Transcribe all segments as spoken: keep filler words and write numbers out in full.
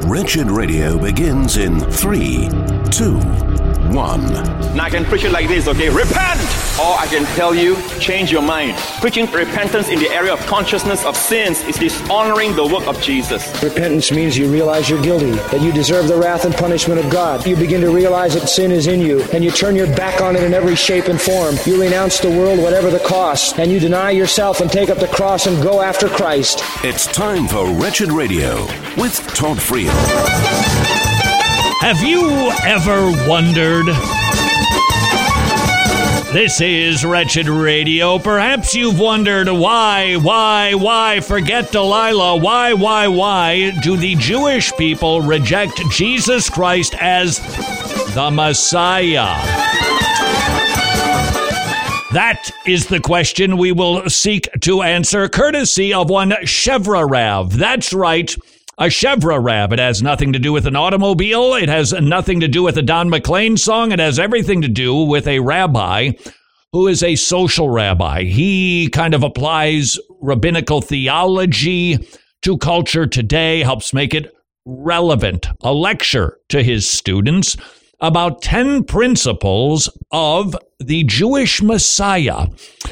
Wretched Radio begins in three, two, one. Now I can preach it like this, okay? Repent! Or I can tell you, change your mind. Preaching repentance in the area of consciousness of sins is dishonoring the work of Jesus. Repentance means you realize you're guilty, that you deserve the wrath and punishment of God. You begin to realize that sin is in you, and you turn your back on it in every shape and form. You renounce the world, whatever the cost, and you deny yourself and take up the cross and go after Christ. It's time for Wretched Radio with Todd Friel. Have you ever wondered? This is Wretched Radio. Perhaps you've wondered why, why, why, forget Delilah, why, why, why do the Jewish people reject Jesus Christ as the Messiah? That is the question we will seek to answer, courtesy of one Chevra Rav. That's right. A Chevra Rav. It has nothing to do with an automobile. It has nothing to do with a Don McLean song. It has everything to do with a rabbi who is a social rabbi. He kind of applies rabbinical theology to culture today, helps make it relevant. A lecture to his students about ten principles of the Jewish Messiah.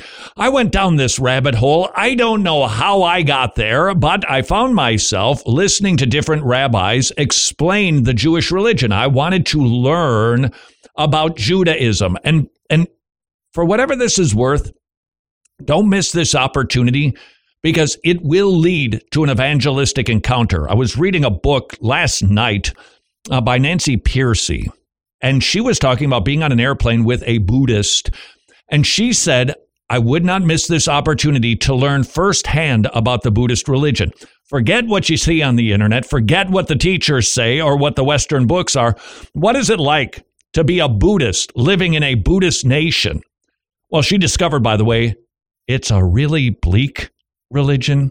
I went down this rabbit hole. I don't know how I got there, but I found myself listening to different rabbis explain the Jewish religion. I wanted to learn about Judaism. And, and for whatever this is worth, don't miss this opportunity because it will lead to an evangelistic encounter. I was reading a book last night uh, by Nancy Pearcey, and she was talking about being on an airplane with a Buddhist, and she said, I would not miss this opportunity to learn firsthand about the Buddhist religion. Forget what you see on the internet. Forget what the teachers say or what the Western books are. What is it like to be a Buddhist living in a Buddhist nation? Well, she discovered, by the way, it's a really bleak religion,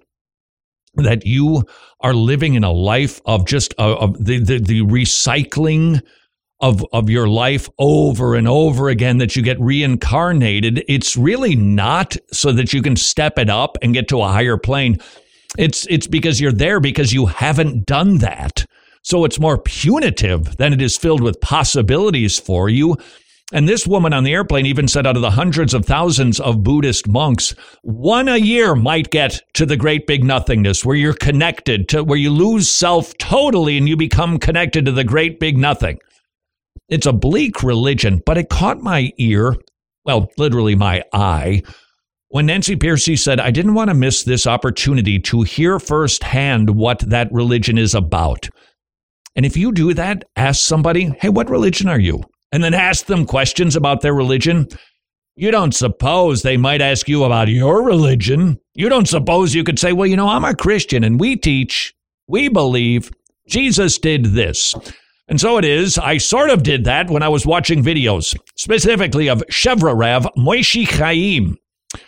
that you are living in a life of just uh, of the, the, the recycling of of your life over and over again, that you get reincarnated. It's really not so that you can step it up and get to a higher plane. It's it's because you're there because you haven't done that. So it's more punitive than it is filled with possibilities for you. And this woman on the airplane even said out of the hundreds of thousands of Buddhist monks, one a year might get to the great big nothingness where you're connected to, where you lose self totally and you become connected to the great big nothing. It's a bleak religion, but it caught my ear, well, literally my eye, when Nancy Pearcey said, I didn't want to miss this opportunity to hear firsthand what that religion is about. And if you do that, ask somebody, hey, what religion are you? And then ask them questions about their religion. You don't suppose they might ask you about your religion. You don't suppose you could say, well, you know, I'm a Christian and we teach, we believe Jesus did this. And so it is, I sort of did that when I was watching videos, specifically of Chevra Rav Moishi Chaim.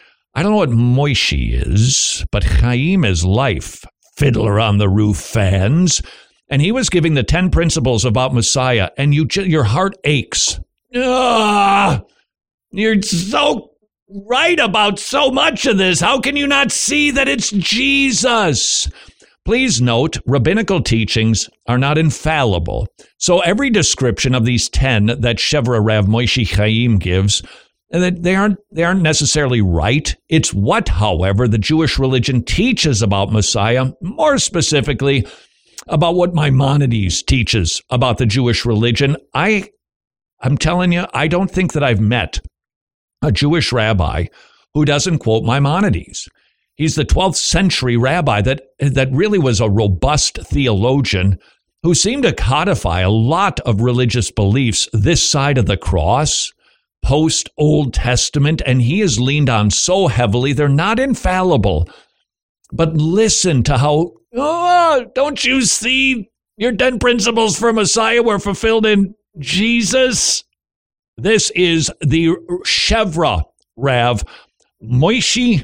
I don't know what Moishi is, but Chaim is life. Fiddler on the Roof fans. And he was giving the ten principles about Messiah, and you your heart aches. Ah, you're so right about so much of this. How can you not see that it's Jesus? Please note, rabbinical teachings are not infallible. So every description of these ten that Chevra Rav Moishi Chaim gives, that they aren't they aren't necessarily right. It's what, however, the Jewish religion teaches about Messiah, more specifically about what Maimonides teaches about the Jewish religion. I, I'm telling you, I don't think that I've met a Jewish rabbi who doesn't quote Maimonides. He's the twelfth century rabbi that that really was a robust theologian who seemed to codify a lot of religious beliefs this side of the cross, post-Old Testament, and he is leaned on so heavily, they're not infallible. But listen to how, oh, don't you see your ten principles for Messiah were fulfilled in Jesus? This is the Chevra Rav Moishi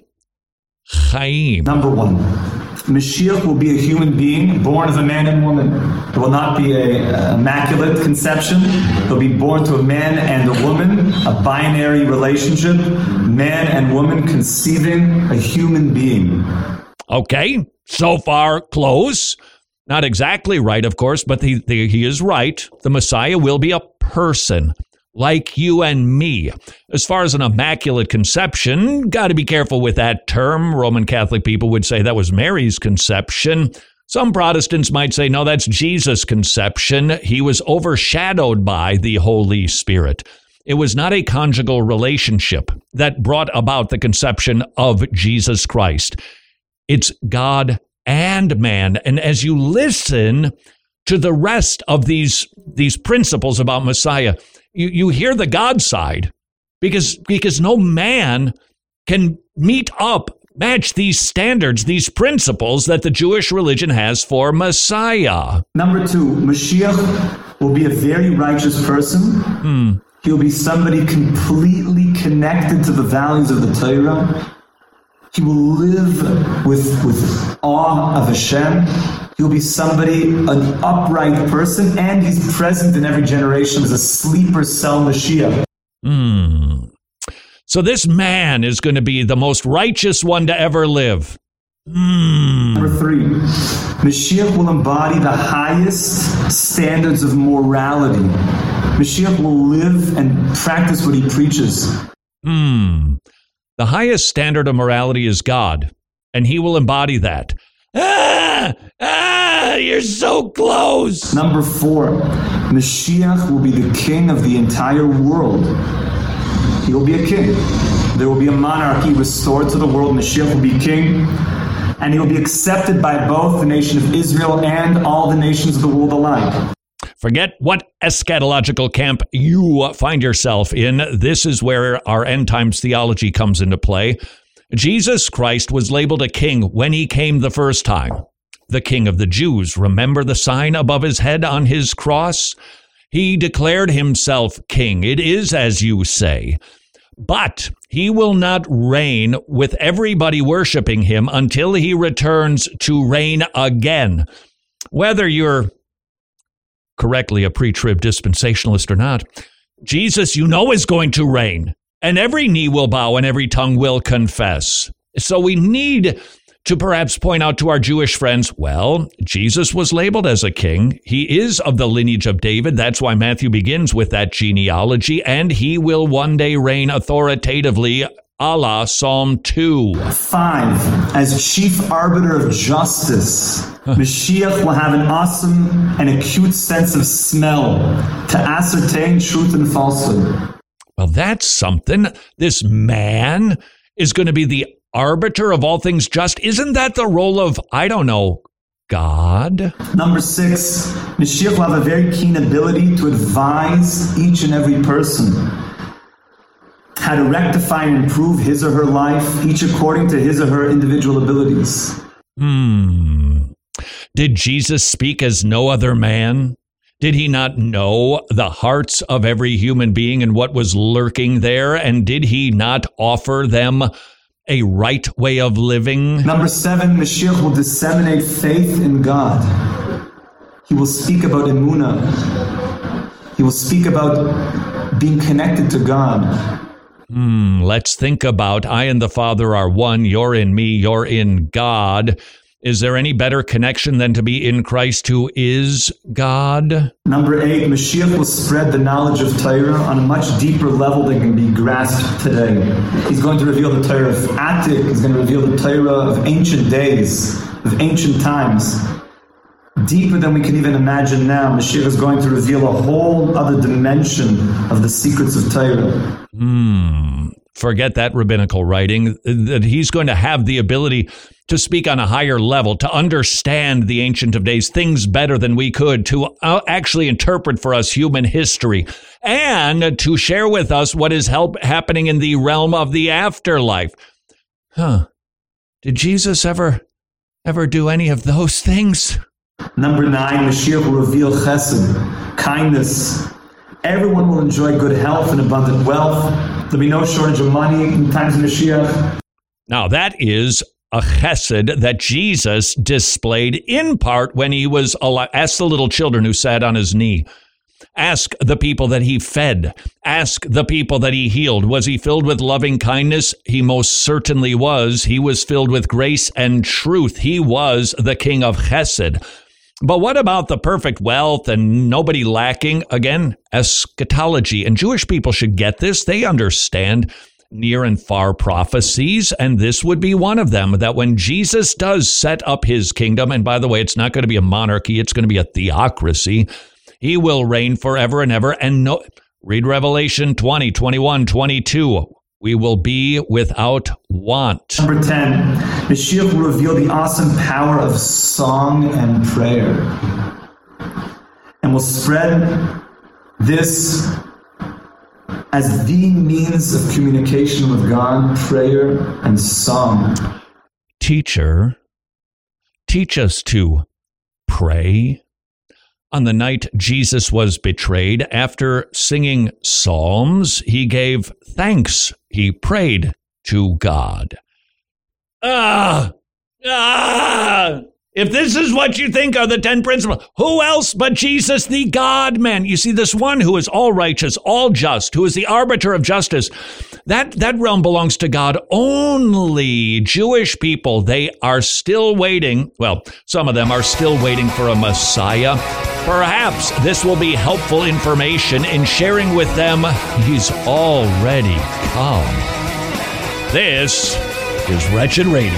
Chaim. Number one, Mashiach will be a human being born of a man and woman. It will not be an immaculate conception. He'll be born to a man and a woman, a binary relationship, man and woman conceiving a human being. Okay, so far close. Not exactly right, of course, but he, he is right. The Messiah will be a person like you and me. As far as an immaculate conception, got to be careful with that term. Roman Catholic people would say that was Mary's conception. Some Protestants might say, no, that's Jesus' conception. He was overshadowed by the Holy Spirit. It was not a conjugal relationship that brought about the conception of Jesus Christ. It's God and man. And as you listen to the rest of these, these principles about Messiah, you, you hear the God side, because, because no man can meet up, match these standards, these principles that the Jewish religion has for Messiah. Number two, Mashiach will be a very righteous person. Hmm. He'll be somebody completely connected to the values of the Torah. He will live with, with awe of Hashem. He'll be somebody, an upright person, and he's present in every generation as a sleeper cell Mashiach. Hmm. So this man is going to be the most righteous one to ever live. Hmm. Number three, Mashiach will embody the highest standards of morality. Mashiach will live and practice what he preaches. Hmm. The highest standard of morality is God, and he will embody that. Ah! Ah! You're so close! Number four, Mashiach will be the king of the entire world. He will be a king. There will be a monarchy restored to the world. Mashiach will be king, and he will be accepted by both the nation of Israel and all the nations of the world alike. Forget what eschatological camp you find yourself in. This is where our end times theology comes into play. Jesus Christ was labeled a king when he came the first time. The King of the Jews. Remember the sign above his head on his cross? He declared himself king. It is as you say. But he will not reign with everybody worshiping him until he returns to reign again. Whether you're correctly a pre-trib dispensationalist or not, Jesus, you know, is going to reign, and every knee will bow and every tongue will confess. So we need to perhaps point out to our Jewish friends, well, Jesus was labeled as a king. He is of the lineage of David. That's why Matthew begins with that genealogy, and he will one day reign authoritatively, a la Psalm two. Five, as chief arbiter of justice, Mashiach will have an awesome and acute sense of smell to ascertain truth and falsehood. Well, that's something. This man is going to be the arbiter of all things just. Isn't that the role of, I don't know, God? Number six, Mashiach will have a very keen ability to advise each and every person how to rectify and improve his or her life, each according to his or her individual abilities. Hmm. Did Jesus speak as no other man? Did he not know the hearts of every human being and what was lurking there? And did he not offer them a right way of living? Number seven, Mashiach will disseminate faith in God. He will speak about emunah. He will speak about being connected to God. Hmm, let's think about I and the Father are one, you're in me, you're in God. Is there any better connection than to be in Christ who is God? Number eight, Mashiach will spread the knowledge of Torah on a much deeper level than can be grasped today. He's going to reveal the Torah of Attic. He's going to reveal the Torah of ancient days, of ancient times. Deeper than we can even imagine now, Mashiach is going to reveal a whole other dimension of the secrets of Torah. Hmm. Forget that rabbinical writing, that he's going to have the ability to speak on a higher level, to understand the Ancient of Days, things better than we could, to uh, actually interpret for us human history, and to share with us what is help happening in the realm of the afterlife. Huh. Did Jesus ever, ever do any of those things? Number nine, Mashiach will reveal chesed, kindness. Everyone will enjoy good health and abundant wealth. There'll be no shortage of money in times of Mashiach. Now, that is a chesed that Jesus displayed in part when he was alive. Ask the little children who sat on his knee. Ask the people that he fed. Ask the people that he healed. Was he filled with loving kindness? He most certainly was. He was filled with grace and truth. He was the king of chesed. But what about the perfect wealth and nobody lacking? Again, eschatology. And Jewish people should get this. They understand near and far prophecies, and this would be one of them, that when Jesus does set up his kingdom, and by the way, it's not going to be a monarchy, it's going to be a theocracy, he will reign forever and ever. And no, read Revelation twenty, twenty-one, twenty-two. We will be without want. Number ten, Mashiach will reveal the awesome power of song and prayer, and will spread this as the means of communication with God, prayer and song. Teacher, teach us to pray. On the night Jesus was betrayed, after singing psalms, he gave thanks. He prayed to God. Ah! Ah! If this is what you think are the ten principles, who else but Jesus, the God-man? You see, this one who is all righteous, all just, who is the arbiter of justice, that, that realm belongs to God only. Jewish people, they are still waiting. Well, some of them are still waiting for a Messiah. Perhaps this will be helpful information in sharing with them he's already come. This is Wretched Radio.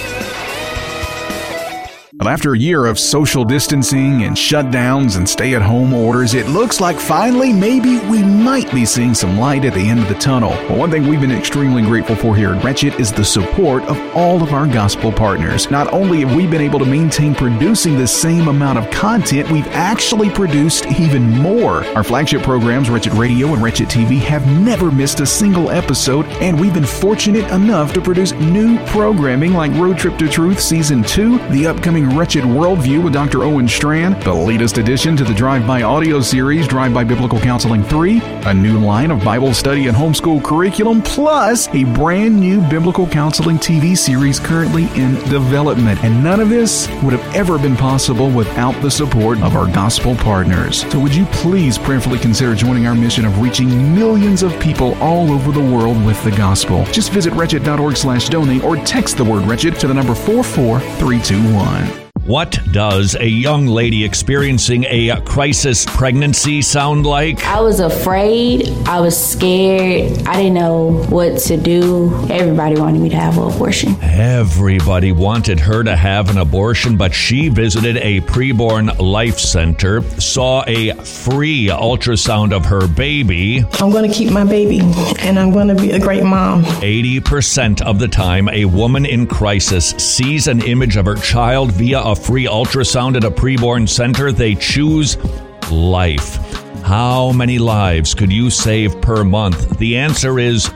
Well, after a year of social distancing and shutdowns and stay-at-home orders, it looks like finally maybe we might be seeing some light at the end of the tunnel. Well, one thing we've been extremely grateful for here at Wretched is the support of all of our gospel partners. Not only have we been able to maintain producing the same amount of content, we've actually produced even more. Our flagship programs, Wretched Radio and Wretched T V, have never missed a single episode, and we've been fortunate enough to produce new programming like Road Trip to Truth Season two, the upcoming Wretched Worldview with Doctor Owen Strand, the latest addition to the Drive-By audio series, Drive-By Biblical Counseling three, a new line of Bible study and homeschool curriculum, plus a brand new Biblical Counseling T V series currently in development. And none of this would have ever been possible without the support of our gospel partners. So would you please prayerfully consider joining our mission of reaching millions of people all over the world with the gospel? Just visit wretched.org slash donate or text the word wretched to the number four four three two one. What does a young lady experiencing a crisis pregnancy sound like? I was afraid. I was scared. I didn't know what to do. Everybody wanted me to have an abortion. Everybody wanted her to have an abortion, but she visited a preborn life center, saw a free ultrasound of her baby. I'm going to keep my baby, and I'm going to be a great mom. eighty percent of the time, a woman in crisis sees an image of her child via a free ultrasound at a preborn center. They choose life. How many lives could you save per month? The answer is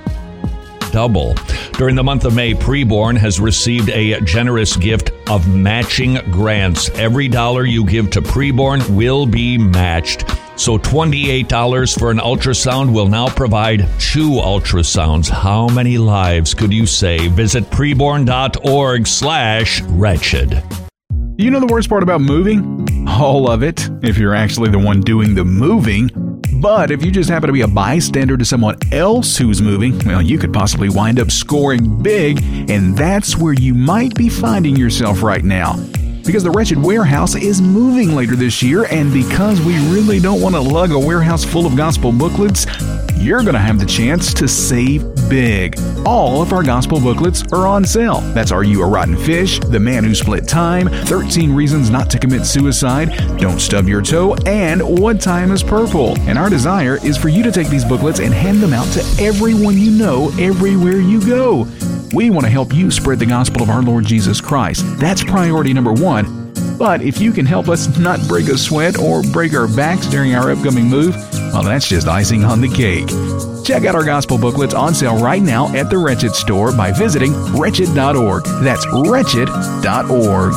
double. During the month of May, Preborn has received a generous gift of matching grants. Every dollar you give to Preborn will be matched. So twenty-eight dollars for an ultrasound will now provide two ultrasounds. How many lives could you save? Visit preborn.org slash wretched. You know the worst part about moving? All of it, if you're actually the one doing the moving. But if you just happen to be a bystander to someone else who's moving, well, you could possibly wind up scoring big, and that's where you might be finding yourself right now. Because the Wretched Warehouse is moving later this year, and because we really don't want to lug a warehouse full of gospel booklets, you're going to have the chance to save big. All of our gospel booklets are on sale. That's Are You a Rotten Fish?, The Man Who Split Time, thirteen Reasons Not to Commit Suicide, Don't Stub Your Toe, and What Time is Purple. And our desire is for you to take these booklets and hand them out to everyone you know everywhere you go. We want to help you spread the gospel of our Lord Jesus Christ. That's priority number one. But if you can help us not break a sweat or break our backs during our upcoming move, well, that's just icing on the cake. Check out our gospel booklets on sale right now at the Wretched store by visiting wretched dot org. That's wretched dot org.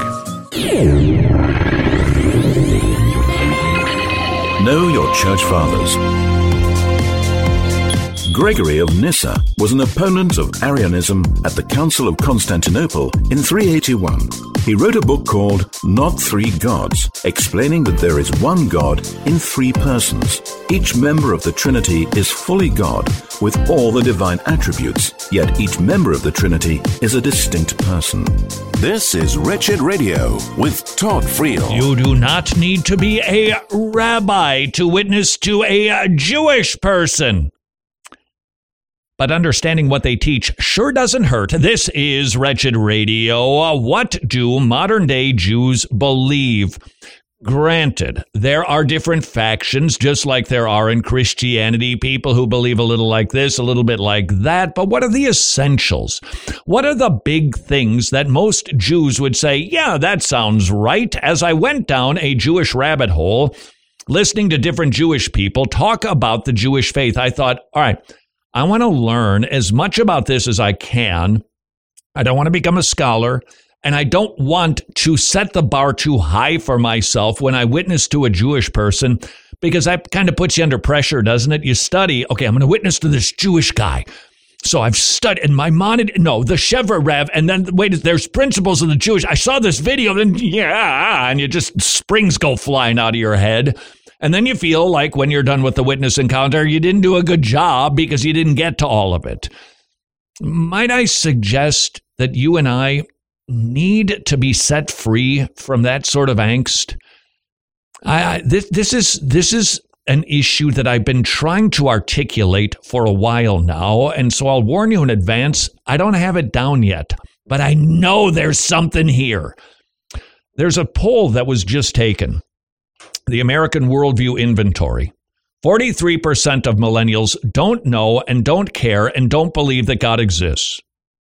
Know your church fathers. Gregory of Nyssa was an opponent of Arianism at the Council of Constantinople in three eighty-one. He wrote a book called Not Three Gods, explaining that there is one God in three persons. Each member of the Trinity is fully God, with all the divine attributes, yet each member of the Trinity is a distinct person. This is Wretched Radio with Todd Friel. You do not need to be a rabbi to witness to a Jewish person. But understanding what they teach sure doesn't hurt. This is Wretched Radio. What do modern-day Jews believe? Granted, there are different factions, just like there are in Christianity, people who believe a little like this, a little bit like that. But what are the essentials? What are the big things that most Jews would say, yeah, that sounds right? As I went down a Jewish rabbit hole, listening to different Jewish people talk about the Jewish faith, I thought, all right, I want to learn as much about this as I can. I don't want to become a scholar. And I don't want to set the bar too high for myself when I witness to a Jewish person, because that kind of puts you under pressure, doesn't it? You study, okay, I'm going to witness to this Jewish guy. So I've studied, and my monid, no, the Chevra Rev, and then, wait, there's principles of the Jewish. I saw this video, and yeah, and you just, springs go flying out of your head. And then you feel like when you're done with the witness encounter, you didn't do a good job because you didn't get to all of it. Might I suggest that you and I need to be set free from that sort of angst? I, I this this is this is an issue that I've been trying to articulate for a while now, and so I'll warn you in advance, I don't have it down yet, but I know there's something here. There's a poll that was just taken, the American Worldview Inventory. forty-three percent of millennials don't know and don't care and don't believe that God exists.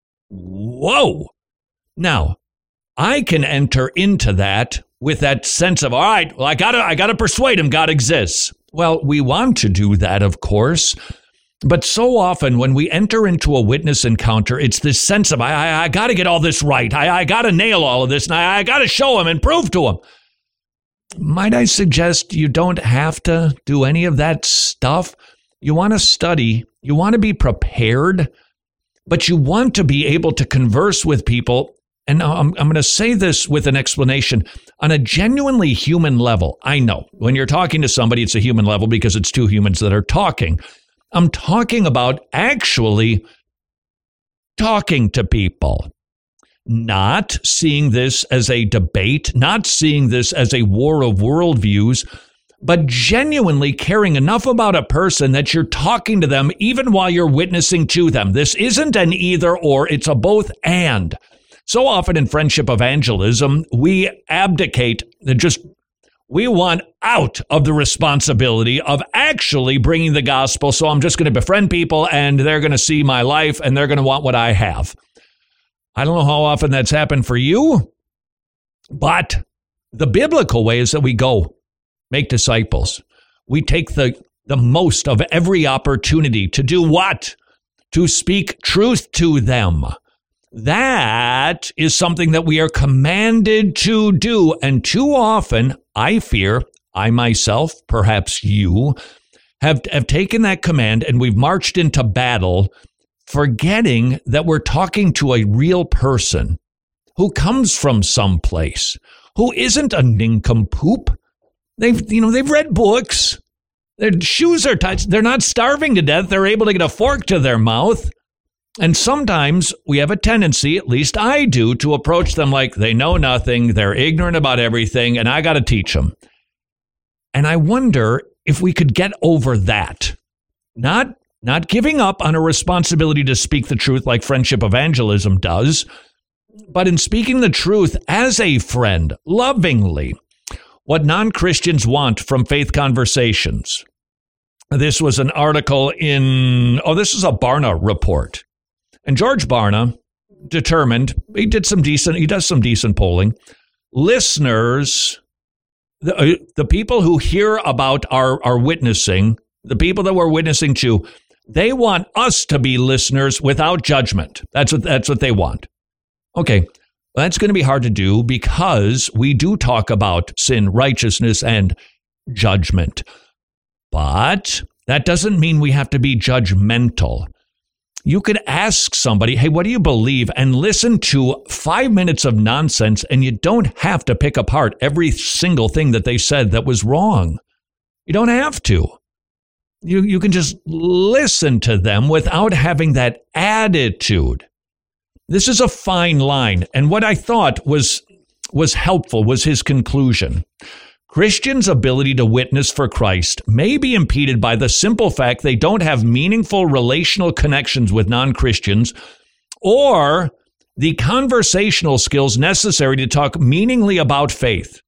Whoa! Now, I can enter into that with that sense of, all right, well, I gotta, I gotta persuade him God exists. Well, we want to do that, of course, but so often when we enter into a witness encounter, it's this sense of, I, I, I gotta get all this right. I, I gotta nail all of this, and I, I gotta show him and prove to him. Might I suggest you don't have to do any of that stuff? You want to study, you want to be prepared, but you want to be able to converse with people. And I'm, I'm going to say this with an explanation. On a genuinely human level, I know when you're talking to somebody, it's a human level because it's two humans that are talking. I'm talking about actually talking to people, not seeing this as a debate, not seeing this as a war of worldviews, but genuinely caring enough about a person that you're talking to them even while you're witnessing to them. This isn't an either or, it's a both and. So often in friendship evangelism, we abdicate, just we want out of the responsibility of actually bringing the gospel. So I'm just going to befriend people and they're going to see my life and they're going to want what I have. I don't know how often that's happened for you, but the biblical way is that we go make disciples. We take the, the most of every opportunity to do what? To speak truth to them. That is something that we are commanded to do. And too often, I fear, I myself, perhaps you, have, have taken that command and we've marched into battle, forgetting that we're talking to a real person who comes from someplace, who isn't a nincompoop. They've, you know, they've read books. Their shoes are tight. They're not starving to death. They're able to get a fork to their mouth. And sometimes we have a tendency, at least I do, to approach them like they know nothing, they're ignorant about everything, and I got to teach them. And I wonder if we could get over that. Not, not giving up on a responsibility to speak the truth like friendship evangelism does, but in speaking the truth as a friend, lovingly, what non-Christians want from Faith Conversations. This was an article in, oh, this is a Barna report. And George Barna determined, he did some decent, he does some decent polling. Listeners, the, uh, the people who hear about our, our witnessing, the people that we're witnessing to, they want us to be listeners without judgment. That's what, that's what they want. Okay, well, that's going to be hard to do because we do talk about sin, righteousness, and judgment. But that doesn't mean we have to be judgmental. You could ask somebody, hey, what do you believe? And listen to five minutes of nonsense, and you don't have to pick apart every single thing that they said that was wrong. You don't have to. You, you can just listen to them without having that attitude. This is a fine line. And what I thought was was helpful was his conclusion. Christians' ability to witness for Christ may be impeded by the simple fact they don't have meaningful relational connections with non-Christians or the conversational skills necessary to talk meaningfully about faith.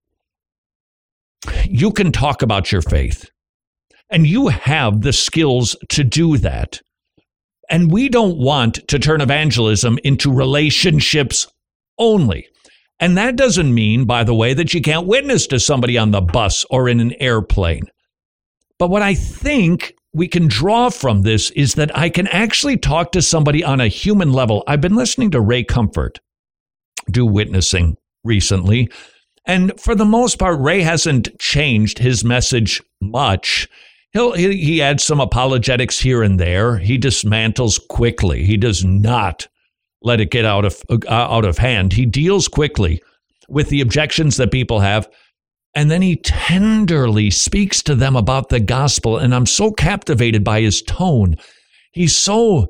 You can talk about your faith, and you have the skills to do that. And we don't want to turn evangelism into relationships only. And that doesn't mean, by the way, that you can't witness to somebody on the bus or in an airplane. But what I think we can draw from this is that I can actually talk to somebody on a human level. I've been listening to Ray Comfort do witnessing recently. And for the most part, Ray hasn't changed his message much. He'll, he, he adds some apologetics here and there. He dismantles quickly. He does not let it get out of uh, out of hand. He deals quickly with the objections that people have. And then he tenderly speaks to them about the gospel. And I'm so captivated by his tone. He's so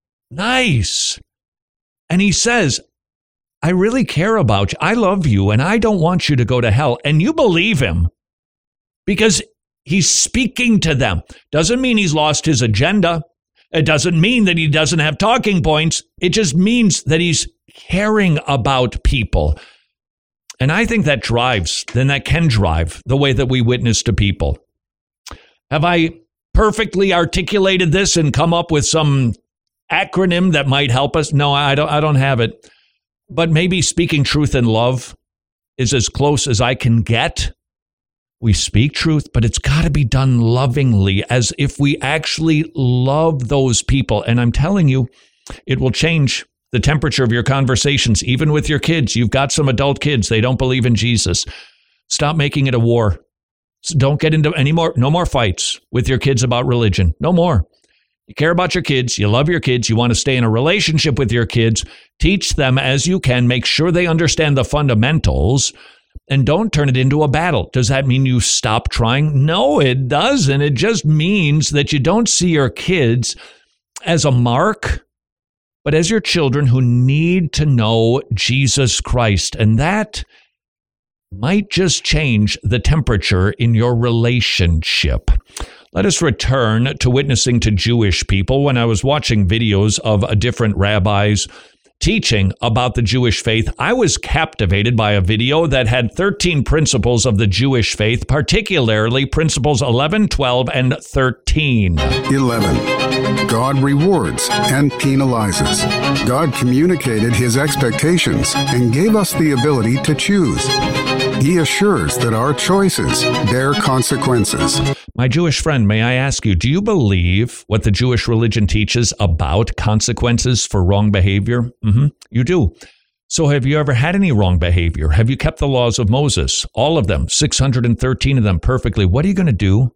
nice. And he says, I really care about you. I love you, and I don't want you to go to hell. And you believe him because he's speaking to them. Doesn't mean he's lost his agenda. It doesn't mean that he doesn't have talking points. It just means that he's caring about people. And I think that drives, then that can drive the way that we witness to people. Have I perfectly articulated this and come up with some acronym that might help us? No, I don't, I don't have it. But maybe speaking truth in love is as close as I can get. We speak truth, but it's got to be done lovingly, as if we actually love those people. And I'm telling you, it will change the temperature of your conversations, even with your kids. You've got some adult kids. They don't believe in Jesus. Stop making it a war. Don't get into any more, no more fights with your kids about religion. No more. You care about your kids. You love your kids. You want to stay in a relationship with your kids. Teach them as you can. Make sure they understand the fundamentals. And don't turn it into a battle. Does that mean you stop trying? No, it doesn't. It just means that you don't see your kids as a mark, but as your children who need to know Jesus Christ. And that might just change the temperature in your relationship. Let us return to witnessing to Jewish people. When I was watching videos of different rabbis teaching about the Jewish faith, I was captivated by a video that had thirteen principles of the Jewish faith, particularly principles eleven, twelve, and thirteen. eleven. God rewards and penalizes. God communicated his expectations and gave us the ability to choose. He assures that our choices bear consequences. My Jewish friend, may I ask you, do you believe what the Jewish religion teaches about consequences for wrong behavior? Mm-hmm. You do. So have you ever had any wrong behavior? Have you kept the laws of Moses? All of them, six hundred thirteen of them perfectly. What are you going to do?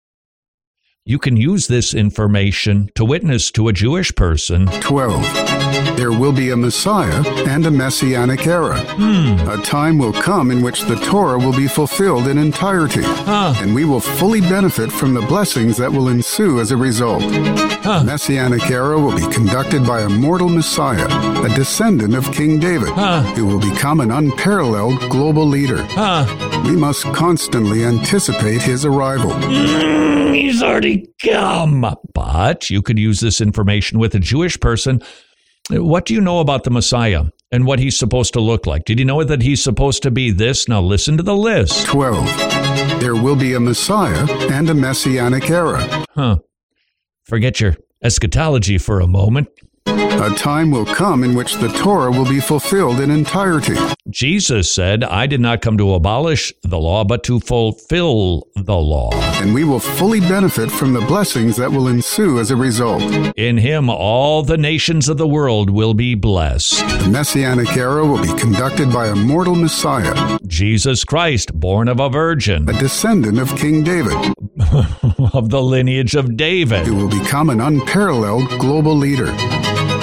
You can use this information to witness to a Jewish person. twelve. There will be a Messiah and a Messianic era. Hmm. A time will come in which the Torah will be fulfilled in entirety, Huh. and we will fully benefit from the blessings that will ensue as a result. Huh. The Messianic era will be conducted by a mortal Messiah, a descendant of King David, Huh. who will become an unparalleled global leader. Huh. We must constantly anticipate his arrival. Mm, he's already come. But you could use this information with a Jewish person. What do you know about the Messiah and what he's supposed to look like? Did you know that he's supposed to be this? Now listen to the list. twelve. There will be a Messiah and a Messianic era. Huh. Forget your eschatology for a moment. A time will come in which the Torah will be fulfilled in entirety. Jesus said, I did not come to abolish the law, but to fulfill the law. And we will fully benefit from the blessings that will ensue as a result. In him, all the nations of the world will be blessed. The Messianic era will be conducted by a mortal Messiah, Jesus Christ, born of a virgin, a descendant of King David, of the lineage of David. who will become an unparalleled global leader.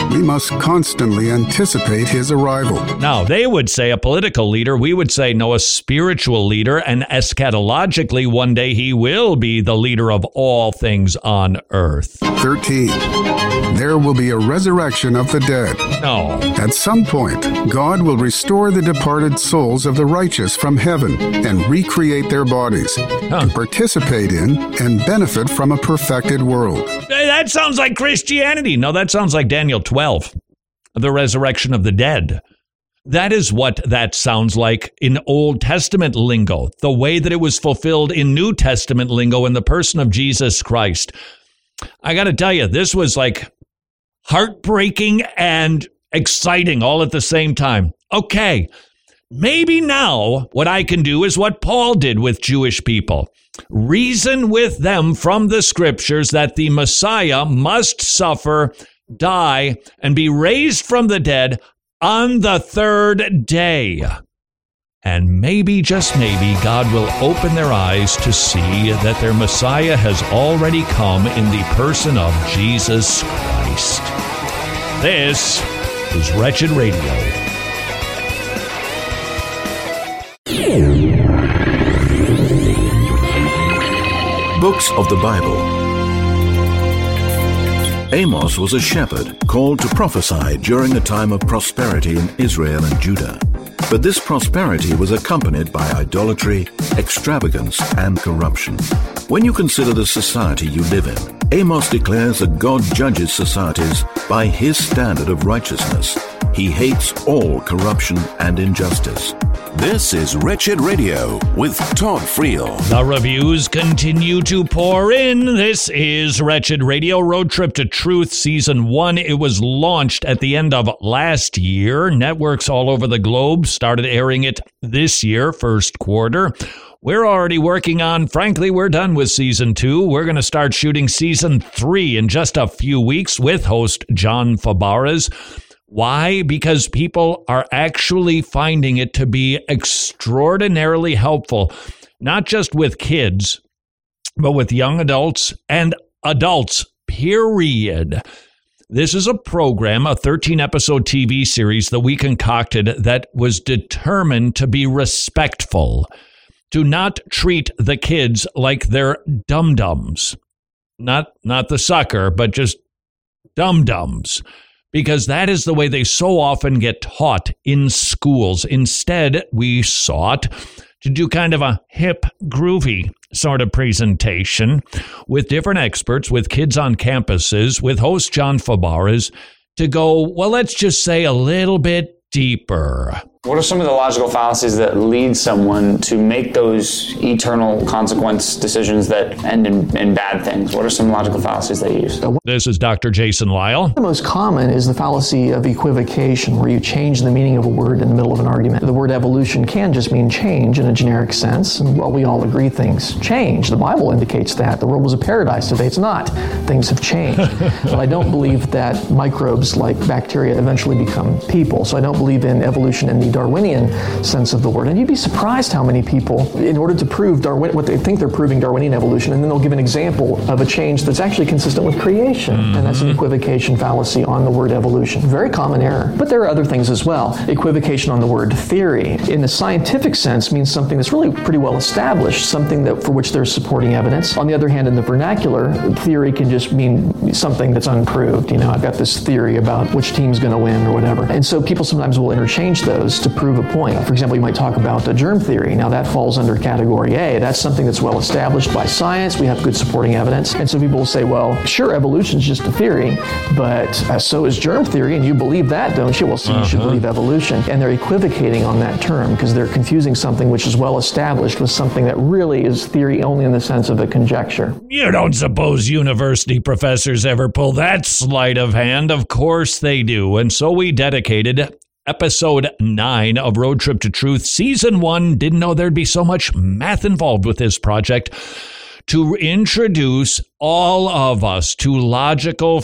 We must constantly anticipate his arrival. Now, they would say a political leader. We would say, no, a spiritual leader. And eschatologically, one day he will be the leader of all things on earth. thirteen. There will be a resurrection of the dead. No. At some point, God will restore the departed souls of the righteous from heaven and recreate their bodies Huh. to participate in and benefit from a perfected world. Hey, that sounds like Christianity. No, that sounds like Daniel twelve, the resurrection of the dead. That is what that sounds like in Old Testament lingo, the way that it was fulfilled in New Testament lingo in the person of Jesus Christ. I got to tell you, this was like heartbreaking and exciting all at the same time. Okay, maybe now what I can do is what Paul did with Jewish people. Reason with them from the scriptures that the Messiah must suffer, die, and be raised from the dead on the third day. And maybe, just maybe, God will open their eyes to see that their Messiah has already come in the person of Jesus Christ. This is Wretched Radio. Books of the Bible. Amos was a shepherd called to prophesy during a time of prosperity in Israel and Judah. But this prosperity was accompanied by idolatry, extravagance, and corruption. When you consider the society you live in, Amos declares that God judges societies by his standard of righteousness. He hates all corruption and injustice. This is Wretched Radio with Todd Friel. The reviews continue to pour in. This is Wretched Radio, Road Trip to Truth, Season one. It was launched at the end of last year. Networks all over the globe started airing it this year, first quarter. We're already working on, frankly, we're done with Season two. We're going to start shooting Season three in just a few weeks with host John Fabarez. Why? Because people are actually finding it to be extraordinarily helpful, not just with kids, but with young adults and adults, period. This is a program, a thirteen-episode T V series that we concocted that was determined to be respectful, to not treat the kids like they're dum-dums. Not, not the sucker, but just dum-dums. Because that is the way they so often get taught in schools. Instead, we sought to do kind of a hip, groovy sort of presentation with different experts, with kids on campuses, with host John Fabarez, to go, well, let's just say a little bit deeper. What are some of the logical fallacies that lead someone to make those eternal consequence decisions that end in, in bad things? What are some logical fallacies they use? This is Doctor Jason Lyle. The most common is the fallacy of equivocation, where you change the meaning of a word in the middle of an argument. The word evolution can just mean change in a generic sense, and well, we all agree things change. The Bible indicates that. The world was a paradise. Today it's not. Things have changed. But I don't believe that microbes like bacteria eventually become people, so I don't believe in evolution in the Darwinian sense of the word. And you'd be surprised how many people, in order to prove Darwin, what they think they're proving Darwinian evolution, and then they'll give an example of a change that's actually consistent with creation. Mm-hmm. And that's an equivocation fallacy on the word evolution. Very common error. But there are other things as well. Equivocation on the word theory, in the scientific sense, means something that's really pretty well established, something that for which there's supporting evidence. On the other hand, in the vernacular, theory can just mean something that's unproved. You know, I've got this theory about which team's going to win or whatever. And so people sometimes will interchange those to prove a point. For example, you might talk about a germ theory. Now that falls under category A. That's something that's well established by science. We have good supporting evidence. And so people will say, well, sure, evolution is just a theory, but uh, so is germ theory, and you believe that, don't you? Well, so uh-huh. you should believe evolution. And they're equivocating on that term because they're confusing something which is well established with something that really is theory only in the sense of a conjecture. You don't suppose university professors ever pull that sleight of hand? Of course they do. And so we dedicated Episode nine of Road Trip to Truth, Season one, didn't know there'd be so much math involved with this project, to introduce all of us to logical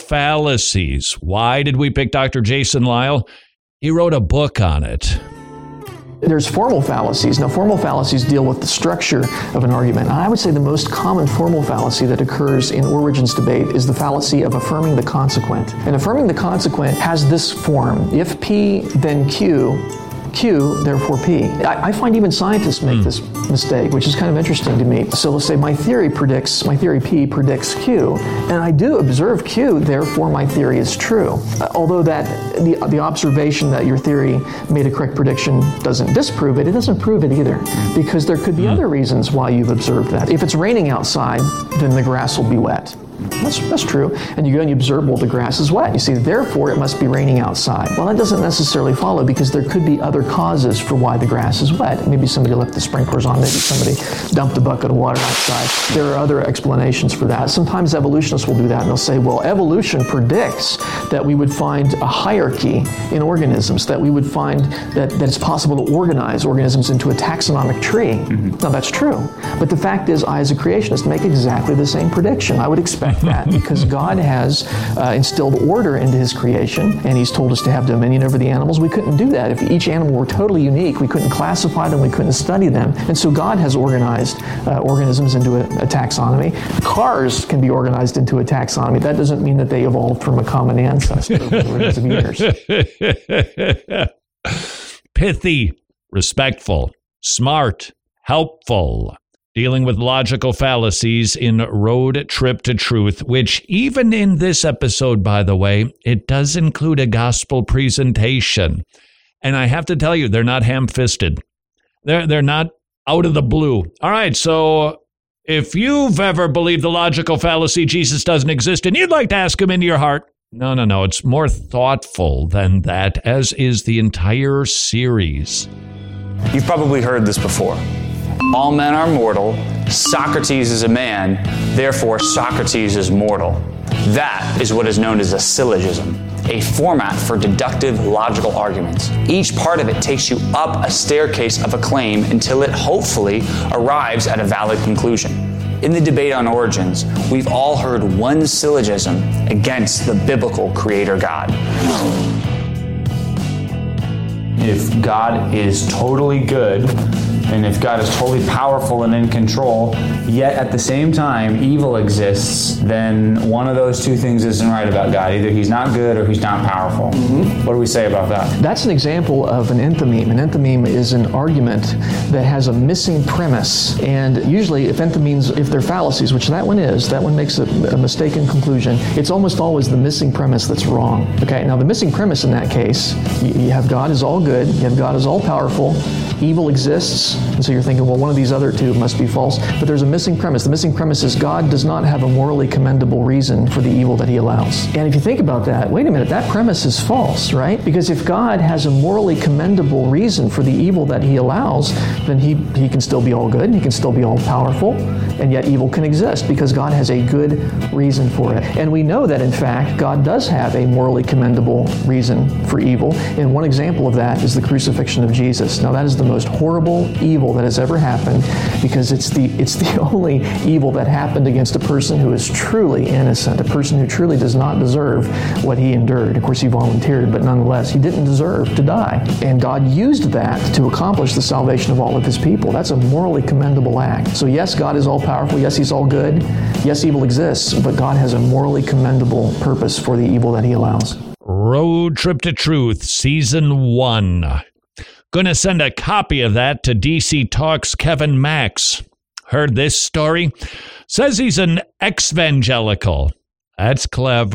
fallacies. Why did we pick Doctor Jason Lyle? He wrote a book on it. There's formal fallacies. Now, formal fallacies deal with the structure of an argument. And I would say the most common formal fallacy that occurs in Origen's debate is the fallacy of affirming the consequent. And affirming the consequent has this form: if P, then Q, Q, therefore P. I, I find even scientists make mm. this mistake, which is kind of interesting to me. So let's say my theory predicts, my theory P predicts Q, and I do observe Q, therefore my theory is true. Uh, although that the, the observation that your theory made a correct prediction doesn't disprove it, it doesn't prove it either, because there could be mm. other reasons why you've observed that. If it's raining outside, then the grass will be wet. That's, that's true. And you go and you observe, well, the grass is wet. You see, therefore, it must be raining outside. Well, that doesn't necessarily follow, because there could be other causes for why the grass is wet. Maybe somebody left the sprinklers on. Maybe somebody dumped a bucket of water outside. There are other explanations for that. Sometimes evolutionists will do that, and they'll say, well, evolution predicts that we would find a hierarchy in organisms, that we would find that, that it's possible to organize organisms into a taxonomic tree. Mm-hmm. Now, that's true. But the fact is, I, as a creationist, make exactly the same prediction. I would expect that because God has uh, instilled order into his creation, and he's told us to have dominion over the animals. We couldn't do that. If each animal were totally unique, we couldn't classify them, we couldn't study them. And so God has organized uh, organisms into a, a taxonomy. Cars can be organized into a taxonomy. That doesn't mean that they evolved from a common ancestor over millions of years. Pithy, respectful, smart, helpful. Dealing with logical fallacies in Road Trip to Truth, which even in this episode, by the way, it does include a gospel presentation. And I have to tell you, they're not ham-fisted. They're, they're not out of the blue. All right, so if you've ever believed the logical fallacy Jesus doesn't exist and you'd like to ask him into your heart, no, no, no, it's more thoughtful than that, as is the entire series. You've probably heard this before. All men are mortal. Socrates is a man. Therefore, Socrates is mortal. That is what is known as a syllogism, a format for deductive logical arguments. Each part of it takes you up a staircase of a claim until it hopefully arrives at a valid conclusion. In the debate on origins, we've all heard one syllogism against the biblical creator God. If God is totally good, and if God is totally powerful and in control, yet at the same time evil exists, then one of those two things isn't right about God. Either he's not good or he's not powerful. Mm-hmm. What do we say about that? That's an example of an enthymeme. An enthymeme is an argument that has a missing premise. And usually if enthymemes, if they're fallacies, which that one is, that one makes a, a mistaken conclusion, it's almost always the missing premise that's wrong. Okay, now the missing premise in that case, you, you have God is all good, you have God is all powerful, evil exists, and so you're thinking, well, one of these other two must be false. But there's a missing premise. The missing premise is God does not have a morally commendable reason for the evil that he allows. And if you think about that, wait a minute, that premise is false, right? Because if God has a morally commendable reason for the evil that he allows, then he, he can still be all good, and he can still be all powerful, and yet evil can exist because God has a good reason for it. And we know that, in fact, God does have a morally commendable reason for evil. And one example of that is the crucifixion of Jesus. Now, that is the most horrible evil that has ever happened, because it's the it's the only evil that happened against a person who is truly innocent, a person who truly does not deserve what he endured. Of course, he volunteered, but nonetheless, he didn't deserve to die. And God used that to accomplish the salvation of all of his people. That's a morally commendable act. So yes, God is all powerful. Yes, he's all good. Yes, evil exists, but God has a morally commendable purpose for the evil that he allows. Road Trip to Truth, Season one. Going to send a copy of that to D C Talk's Kevin Max. Heard this story? Says he's an ex-evangelical. That's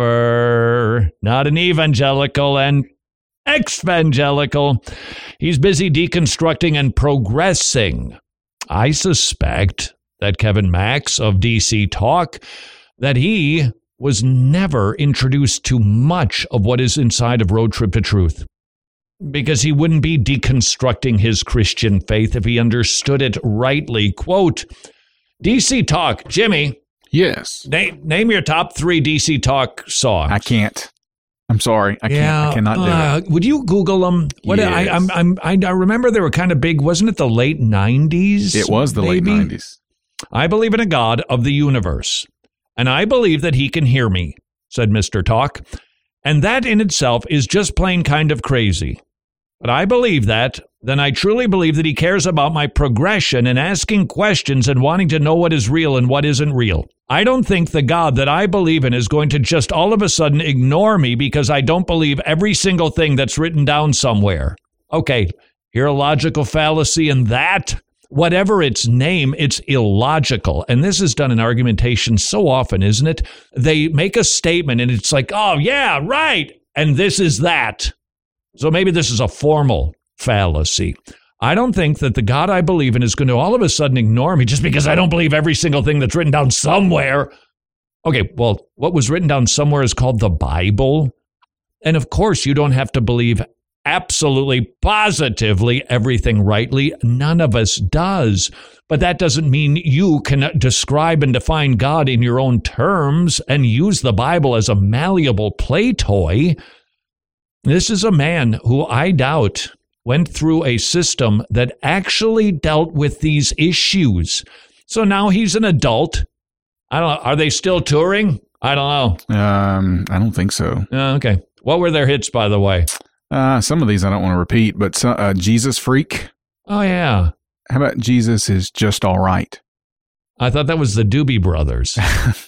clever. Not an evangelical, and ex-evangelical. He's busy deconstructing and progressing. I suspect that Kevin Max of D C Talk, that he was never introduced to much of what is inside of Road Trip to Truth, because he wouldn't be deconstructing his Christian faith if he understood it rightly. Quote, D C Talk, Jimmy. Yes. Name, name your top three D C Talk songs. I can't. I'm sorry. I yeah, can't. I cannot do uh, it. Would you Google them? What yes. I, I'm, I'm, I, I remember they were kind of big. Wasn't it the late nineties? It was the maybe? late nineties. I believe in a God of the universe, and I believe that he can hear me, said Mister Talk. And that in itself is just plain kind of crazy. but I believe that, then I truly believe that he cares about my progression and asking questions and wanting to know what is real and what isn't real. I don't think the God that I believe in is going to just all of a sudden ignore me because I don't believe every single thing that's written down somewhere. Okay, here a logical fallacy in that. Whatever its name, it's illogical. And this is done in argumentation so often, isn't it? They make a statement and it's like, oh, yeah, right. And this is that. So maybe this is a formal fallacy. I don't think that the God I believe in is going to all of a sudden ignore me just because I don't believe every single thing that's written down somewhere. Okay, well, what was written down somewhere is called the Bible. And of course, you don't have to believe absolutely, positively everything rightly. None of us does. But that doesn't mean you can describe and define God in your own terms and use the Bible as a malleable play toy. This is a man who I doubt went through a system that actually dealt with these issues. So now he's an adult. I don't know. Are they still touring? I don't know. Um, I don't think so. Uh, okay. What were their hits, by the way? Uh, some of these I don't want to repeat, but uh, Jesus Freak. Oh, yeah. How about Jesus is Just All Right? I thought that was the Doobie Brothers.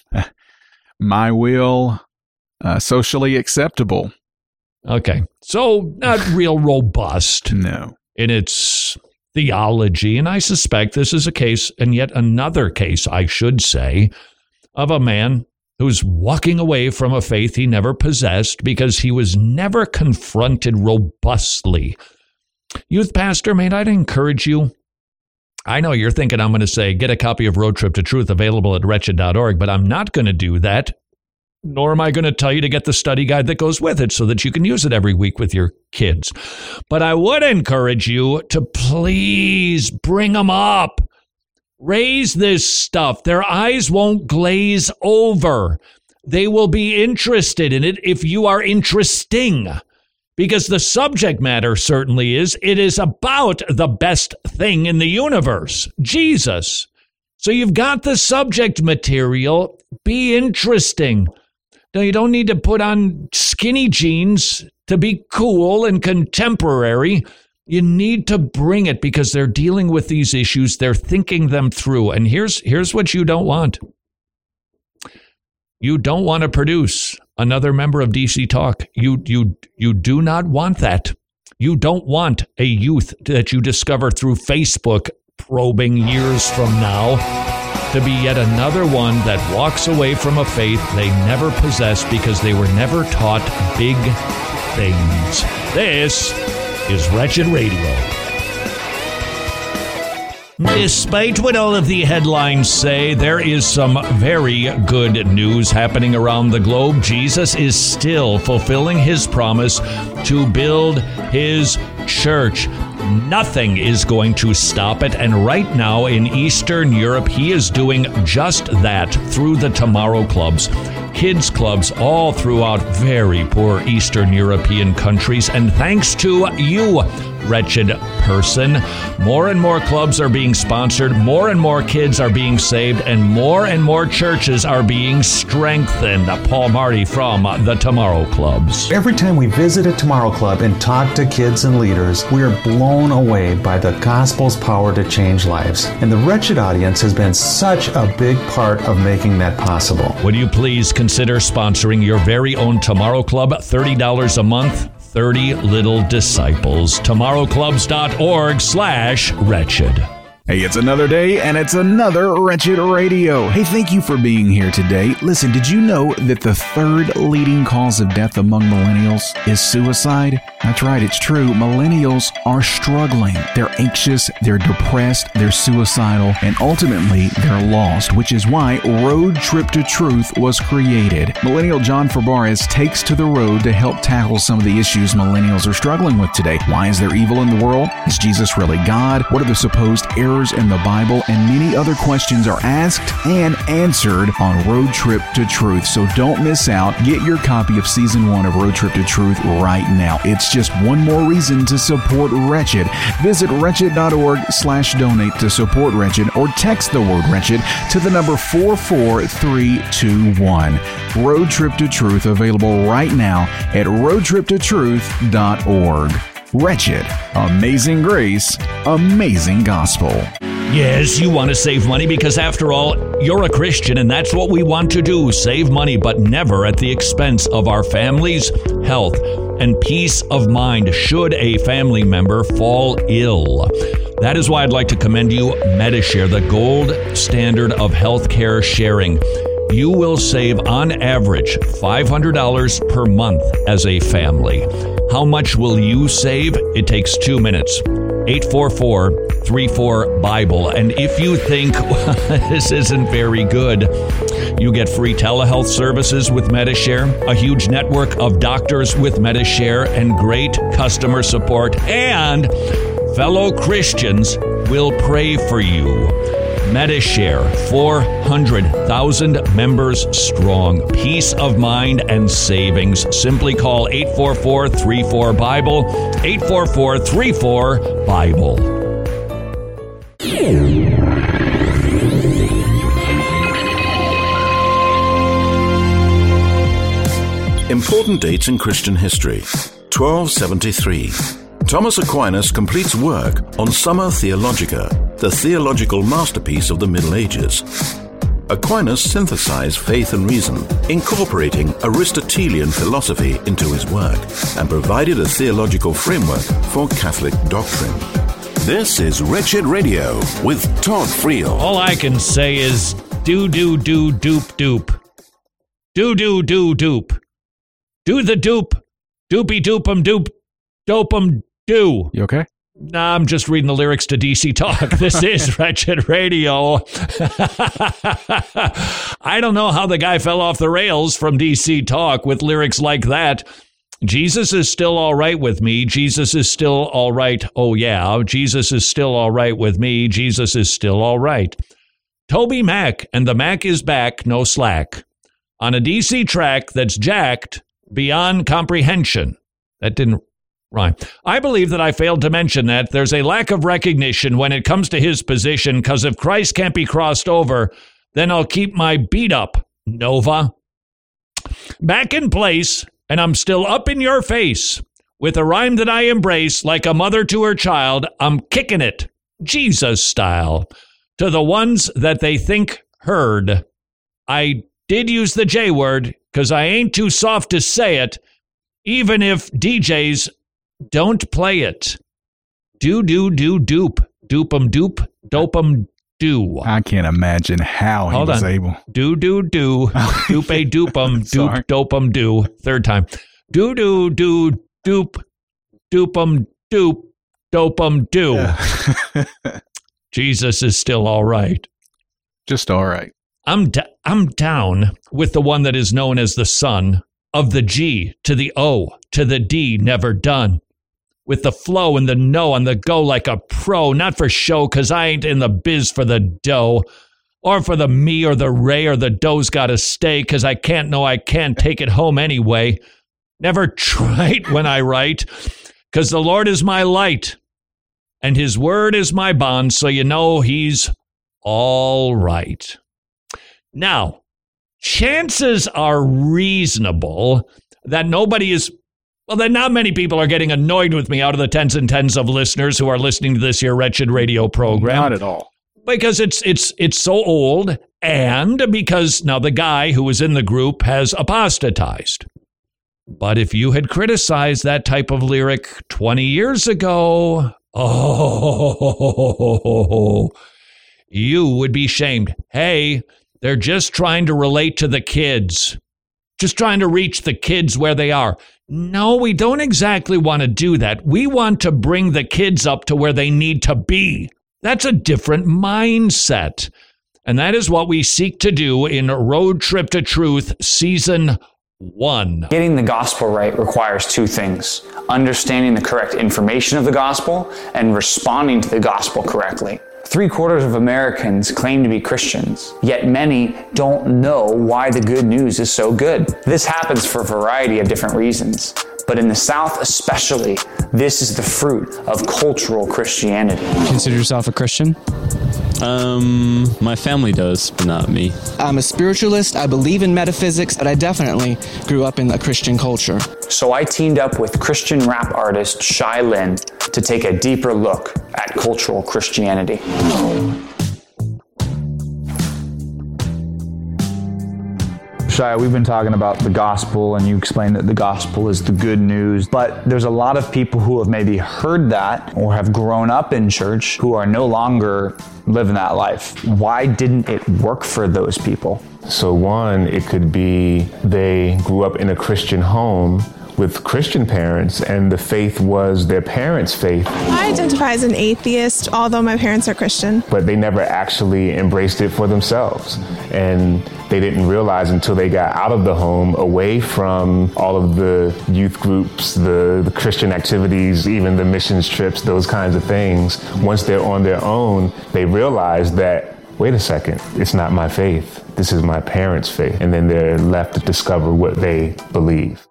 My Will, uh, Socially Acceptable. Okay. So not real robust. No. In its theology. And I suspect this is a case, and yet another case, I should say, of a man who's walking away from a faith he never possessed because he was never confronted robustly. Youth pastor, may I encourage you? I know you're thinking I'm going to say, get a copy of Road Trip to Truth available at wretched dot org, but I'm not going to do that. Nor am I going to tell you to get the study guide that goes with it so that you can use it every week with your kids. But I would encourage you to please bring them up. Raise this stuff. Their eyes won't glaze over. They will be interested in it if you are interesting. Because the subject matter certainly is, it is about the best thing in the universe, Jesus. So you've got the subject material. Be interesting. Now, you don't need to put on skinny jeans to be cool and contemporary. You need to bring it because they're dealing with these issues. They're thinking them through. And here's here's what you don't want. You don't want to produce another member of D C Talk. You you you do not want that. You don't want a youth that you discover through Facebook probing years from now to be yet another one that walks away from a faith they never possessed because they were never taught big things. This is Wretched Radio. Despite what all of the headlines say, there is some very good news happening around the globe. Jesus is still fulfilling his promise to build his church. Nothing is going to stop it. And right now in Eastern Europe, he is doing just that through the Tomorrow Clubs. Kids clubs all throughout very poor Eastern European countries. And thanks to you, wretched person, more and more clubs are being sponsored, more and more kids are being saved, and more and more churches are being strengthened. Paul Marty from the Tomorrow Clubs. Every time we visit a Tomorrow Club and talk to kids and leaders, we are blown away by the gospel's power to change lives. And the Wretched audience has been such a big part of making that possible. Would you please consider sponsoring your very own Tomorrow Club? thirty dollars a month. thirty Little Disciples. tomorrow clubs dot org slash wretched. Hey, it's another day, and it's another Wretched Radio. Hey, thank you for being here today. Listen, did you know that the third leading cause of death among millennials is suicide? That's right, it's true. Millennials are struggling. They're anxious, they're depressed, they're suicidal, and ultimately, they're lost, which is why Road Trip to Truth was created. Millennial John Fabarez takes to the road to help tackle some of the issues millennials are struggling with today. Why is there evil in the world? Is Jesus really God? What are the supposed errors in the Bible? And many other questions are asked and answered on Road Trip to Truth. So don't miss out. Get your copy of Season one of Road Trip to Truth right now. It's just one more reason to support Wretched. Visit wretched dot org slash donate to support Wretched, or text the word Wretched to the number four four three two one. Road Trip to Truth available right now at road trip to truth dot org. Wretched, Amazing Grace, Amazing Gospel. Yes, you want to save money because, after all, you're a Christian, and that's what we want to do. Save money, but never at the expense of our family's health and peace of mind should a family member fall ill. That is why I'd like to commend you Medi-Share, the gold standard of healthcare sharing. You will save, on average, five hundred dollars per month as a family. How much will you save? It takes two minutes. eight four four, three four, Bible. And if you think, well, this isn't very good, you get free telehealth services with Medi-Share, a huge network of doctors with Medi-Share, and great customer support. And fellow Christians will pray for you. Medi-Share, four hundred thousand members strong. Peace of mind and savings. Simply call eight four four, three four, Bible, eight four four, three four, Bible. Important dates in Christian history. twelve seventy-three. Thomas Aquinas completes work on Summa Theologica, the theological masterpiece of the Middle Ages. Aquinas synthesized faith and reason, incorporating Aristotelian philosophy into his work, and provided a theological framework for Catholic doctrine. This is Wretched Radio with Todd Friel. All I can say is do, do, do, doop, doop. Do, do, do, doop. Do the doop. Doopy, doopum, doop. Dopum, do. You okay? Nah, I'm just reading the lyrics to D C Talk. This is Wretched Radio. I don't know how the guy fell off the rails from D C Talk with lyrics like that. Jesus is still all right with me. Jesus is still all right. Oh, yeah. Jesus is still all right with me. Jesus is still all right. Toby Mac and the Mac is back, no slack. On a D C track that's jacked beyond comprehension. That didn't rhyme. I believe that I failed to mention that there's a lack of recognition when it comes to his position, because if Christ can't be crossed over, then I'll keep my beat up, Nova. Back in place, and I'm still up in your face. With a rhyme that I embrace, like a mother to her child, I'm kicking it, Jesus style. To the ones that they think heard. I did use the J word, because I ain't too soft to say it, even if D Js don't play it. Do, do, do, doop. Doopum, doop. Dopum, do. I can't imagine how he Hold was on. able. Do, do, do. Doop, a doopum. Doop, dopum, do. Third time. Do, do, do, doop. Doopum, doop. Dopum, do. Yeah. Jesus is still all right. Just all right. I'm, d- I'm down with the one that is known as the Son of the G to the O to the D, never done. With the flow and the no on the go like a pro, not for show, because I ain't in the biz for the dough, or for the me or the ray or the dough's got to stay, because I can't know I can't take it home anyway. Never trite when I write, because the Lord is my light, and his word is my bond, so you know he's all right. Now, chances are reasonable that nobody is, well, that not many people are getting annoyed with me out of the tens and tens of listeners who are listening to this here Wretched Radio program. Not at all. Because it's it's it's so old, and because now the guy who was in the group has apostatized. But if you had criticized that type of lyric twenty years ago, oh, you would be shamed. Hey, they're just trying to relate to the kids. Just trying to reach the kids where they are. No, we don't exactly want to do that. We want to bring the kids up to where they need to be. That's a different mindset. And that is what we seek to do in Road Trip to Truth Season one. Getting the gospel right requires two things: understanding the correct information of the gospel and responding to the gospel correctly. Three quarters of Americans claim to be Christians, yet many don't know why the good news is so good. This happens for a variety of different reasons, but in the South especially, this is the fruit of cultural Christianity. Consider yourself a Christian? Um, my family does, but not me. I'm a spiritualist. I believe in metaphysics, but I definitely grew up in a Christian culture. So I teamed up with Christian rap artist Shai Linne to take a deeper look at cultural Christianity. Shai, we've been talking about the gospel, and you explained that the gospel is the good news, but there's a lot of people who have maybe heard that or have grown up in church who are no longer living that life. Why didn't it work for those people? So one, it could be they grew up in a Christian home with Christian parents, and the faith was their parents' faith. I identify as an atheist, although my parents are Christian. But they never actually embraced it for themselves. And they didn't realize until they got out of the home, away from all of the youth groups, the, the Christian activities, even the missions trips, those kinds of things. Once they're on their own, they realize that, wait a second, it's not my faith. This is my parents' faith. And then they're left to discover what they believe.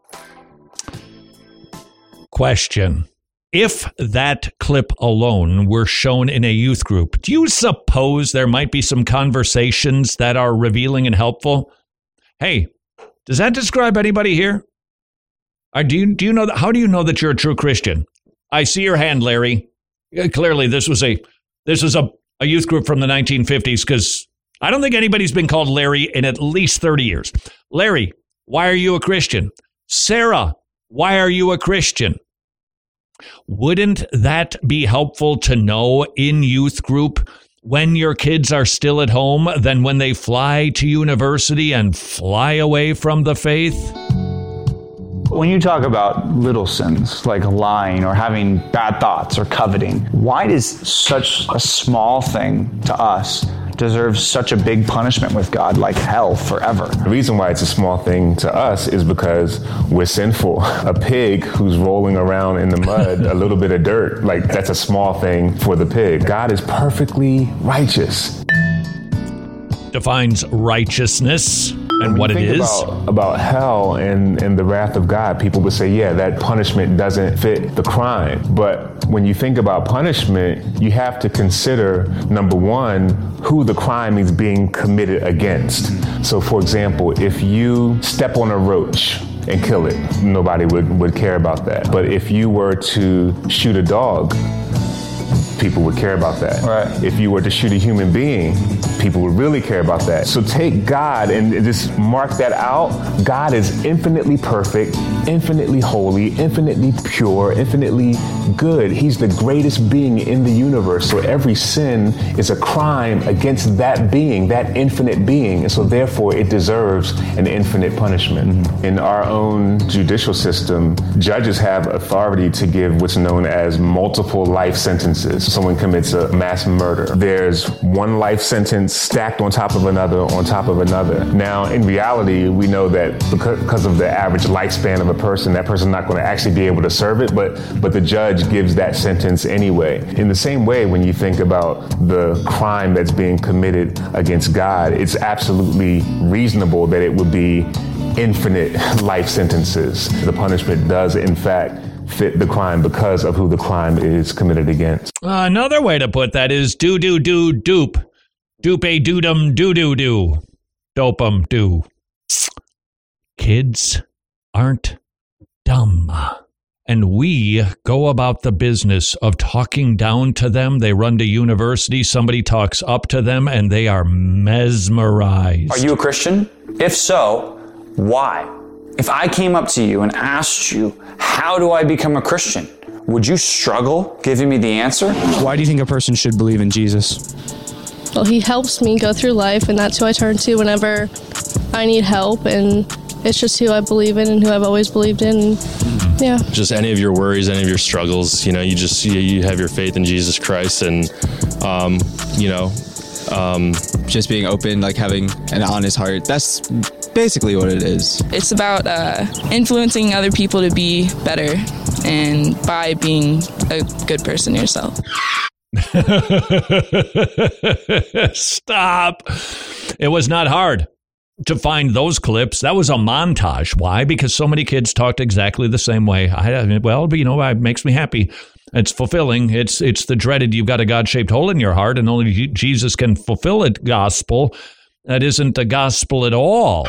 Question. If that clip alone were shown in a youth group, do you suppose there might be some conversations that are revealing and helpful? Hey, does that describe anybody here? Or do you, do you know that, how do you know that you're a true Christian? I see your hand, Larry. Clearly, this was a this was a, a youth group from the nineteen fifties, because I don't think anybody's been called Larry in at least thirty years. Larry, why are you a Christian? Sarah, why are you a Christian? Wouldn't that be helpful to know in youth group when your kids are still at home than when they fly to university and fly away from the faith? When you talk about little sins like lying or having bad thoughts or coveting, why does such a small thing to us deserve such a big punishment with God, like hell forever? The reason why it's a small thing to us is because we're sinful. A pig who's rolling around in the mud, a little bit of dirt, like that's a small thing for the pig. God is perfectly righteous. Defines righteousness and what it is. About, about hell and, and the wrath of God, people would say, yeah, that punishment doesn't fit the crime. But when you think about punishment, you have to consider, number one, who the crime is being committed against. So, for example, if you step on a roach and kill it, nobody would, would care about that. But if you were to shoot a dog, people would care about that. Right. If you were to shoot a human being, people would really care about that. So take God and just mark that out. God is infinitely perfect, infinitely holy, infinitely pure, infinitely good. He's the greatest being in the universe. So every sin is a crime against that being, that infinite being. And so therefore it deserves an infinite punishment. Mm-hmm. In our own judicial system, judges have authority to give what's known as multiple life sentences. Someone commits a mass murder. There's one life sentence stacked on top of another, on top of another. Now, in reality, we know that because of the average lifespan of a person, that person's not going to actually be able to serve it, but, but the judge gives that sentence anyway. In the same way, when you think about the crime that's being committed against God, it's absolutely reasonable that it would be infinite life sentences. The punishment does, in fact, fit the crime because of who the crime is committed against. Uh, another way to put that is do do do doop. Doope doodum doo doo doo. Dopum doo. Kids aren't dumb. And we go about the business of talking down to them. They run to university, somebody talks up to them, and they are mesmerized. Are you a Christian? If so, why? If I came up to you and asked you, how do I become a Christian? Would you struggle giving me the answer? Why do you think a person should believe in Jesus? Well, he helps me go through life, and that's who I turn to whenever I need help, and it's just who I believe in and who I've always believed in. Yeah. Just any of your worries, any of your struggles, you know, you just, you, you have your faith in Jesus Christ, and, um, you know, um, just being open, like having an honest heart. That's basically what it is. It's about uh, influencing other people to be better, and by being a good person yourself. Stop. It was not hard. to find those clips. That was a montage. Why? Because so many kids talked exactly the same way. I, well, but you know, it makes me happy. It's fulfilling. It's it's the dreaded, you've got a God-shaped hole in your heart, and only Jesus can fulfill it gospel. That isn't the gospel at all.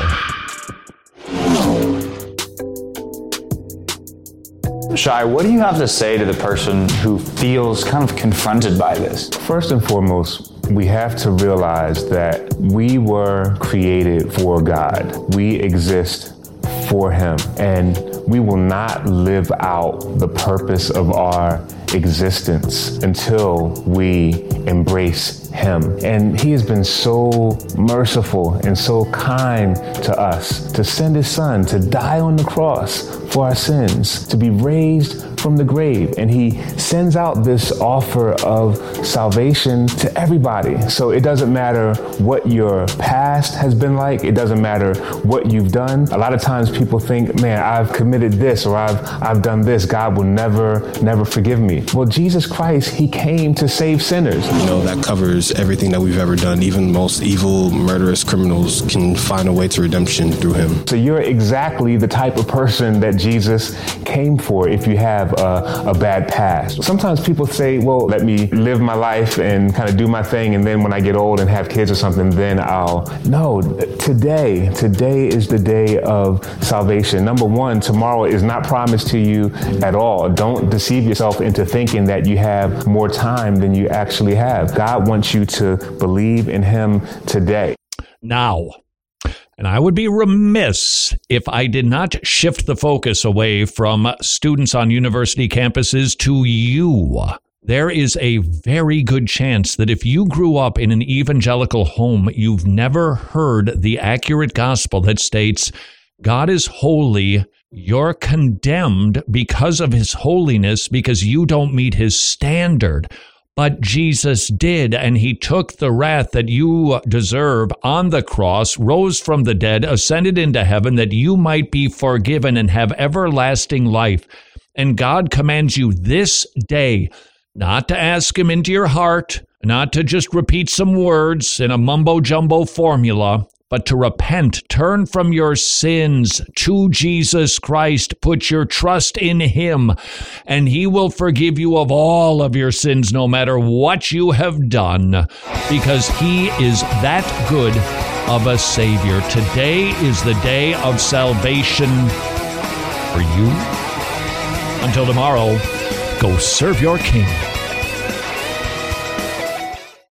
Shai, what do you have to say to the person who feels kind of confronted by this? First and foremost, we have to realize that we were created for God. We exist for Him, and we will not live out the purpose of our existence until we embrace Him. And He has been so merciful and so kind to us to send His Son to die on the cross for our sins, to be raised from the grave. And He sends out this offer of salvation to everybody. So it doesn't matter what your past has been like. It doesn't matter what you've done. A lot of times people think, man, I've committed this or I've I've done this. God will never, never forgive me. Well, Jesus Christ, He came to save sinners. You know, that covers everything that we've ever done. Even the most evil, murderous criminals can find a way to redemption through Him. So you're exactly the type of person that Jesus came for if you have a, a bad past. Sometimes people say, well, let me live my life and kind of do my thing, and then when I get old and have kids or something, then I'll... No, today, today is the day of salvation. Number one, tomorrow is not promised to you at all. Don't deceive yourself into thinking that you have more time than you actually have. God wants you to believe in Him today. Now, and I would be remiss if I did not shift the focus away from students on university campuses to you. There is a very good chance that if you grew up in an evangelical home, you've never heard the accurate gospel that states, God is holy, you're condemned because of His holiness, because you don't meet His standard. But Jesus did, and He took the wrath that you deserve on the cross, rose from the dead, ascended into heaven, that you might be forgiven and have everlasting life. And God commands you this day not to ask Him into your heart, not to just repeat some words in a mumbo-jumbo formula, but to repent, turn from your sins to Jesus Christ, put your trust in Him, and He will forgive you of all of your sins, no matter what you have done, because He is that good of a Savior. Today is the day of salvation for you. Until tomorrow, go serve your King.